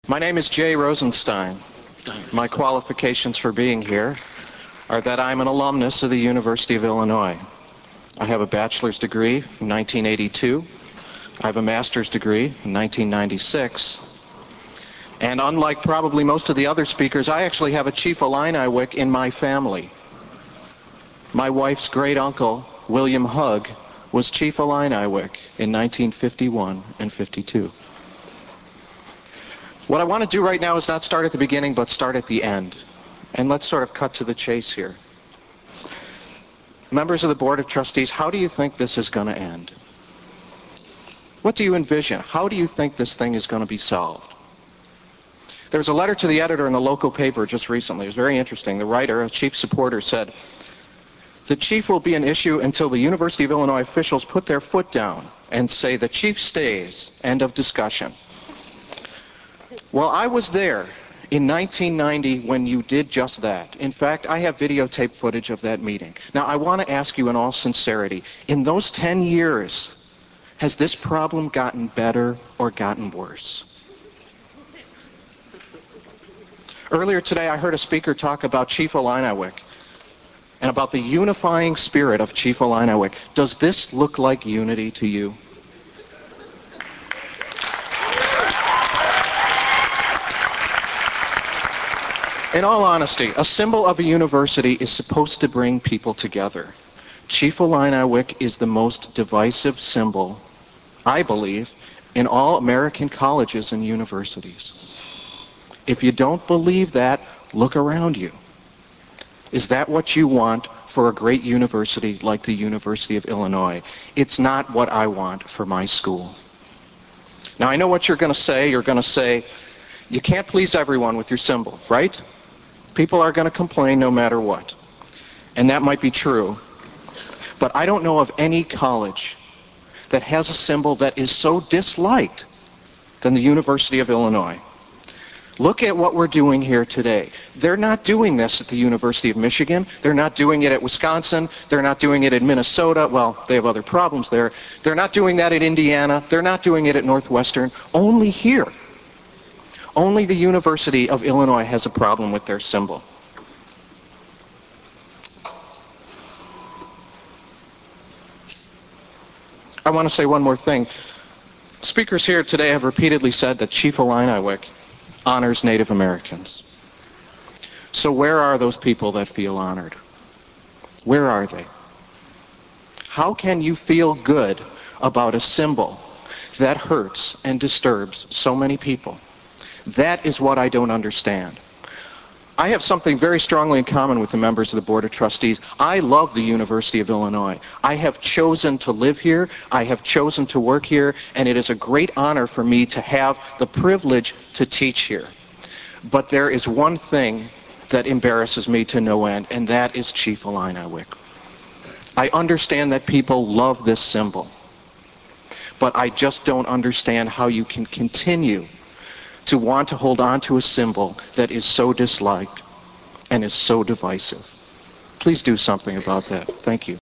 My name is Jay Rosenstein. My qualifications for being here are that I'm an alumnus of the University of Illinois. I have a bachelor's degree in 1982. I have a master's degree in 1996. And unlike probably most of the other speakers, I actually have a Chief Illiniwek in my family. My wife's great uncle, William Hugg, was Chief Illiniwek in 1951 and 52. What I want to do right now is not start at the beginning, but start at the end. And let's sort of cut to the chase here. Members of the Board of Trustees, how do you think this is going to end? What do you envision? How do you think this thing is going to be solved? There was a letter to the editor in the local paper just recently. It was very interesting. The writer, a chief supporter, said, "The chief will be an issue until the University of Illinois officials put their foot down and say the chief stays, end of discussion." Well, I was there in 1990 when you did just that. In fact, I have videotape footage of that meeting. Now, I want to ask you in all sincerity, in those 10 years, has this problem gotten better or gotten worse? Earlier today, I heard a speaker talk about Chief Illiniwek and about the unifying spirit of Chief Illiniwek. Does this look like unity to you? In all honesty, a symbol of a university is supposed to bring people together. Chief Illiniwek is the most divisive symbol, I believe, in all American colleges and universities. If you don't believe that, look around you. Is that what you want for a great university like the University of Illinois? It's not what I want for my school. Now, I know what you're going to say. You're going to say, you can't please everyone with your symbol, right? People are going to complain no matter what. And that might be true. But I don't know of any college that has a symbol that is so disliked than the University of Illinois. Look at what we're doing here today. They're not doing this at the University of Michigan. They're not doing it at Wisconsin. They're not doing it in Minnesota. Well, they have other problems there. They're not doing that at Indiana. They're not doing it at Northwestern. Only here. Only the University of Illinois has a problem with their symbol. I want to say one more thing. Speakers here today have repeatedly said that Chief Illiniwek honors Native Americans. So where are those people that feel honored? Where are they? How can you feel good about a symbol that hurts and disturbs so many people? That is what I don't understand. I have something very strongly in common with the members of the Board of Trustees. I love the University of Illinois. I have chosen to live here. I have chosen to work here, and it is a great honor for me to have the privilege to teach here. But there is one thing that embarrasses me to no end, and that is Chief Illiniwek. I understand that people love this symbol, but I just don't understand how you can continue to want to hold on to a symbol that is so disliked and is so divisive. Please do something about that. Thank you.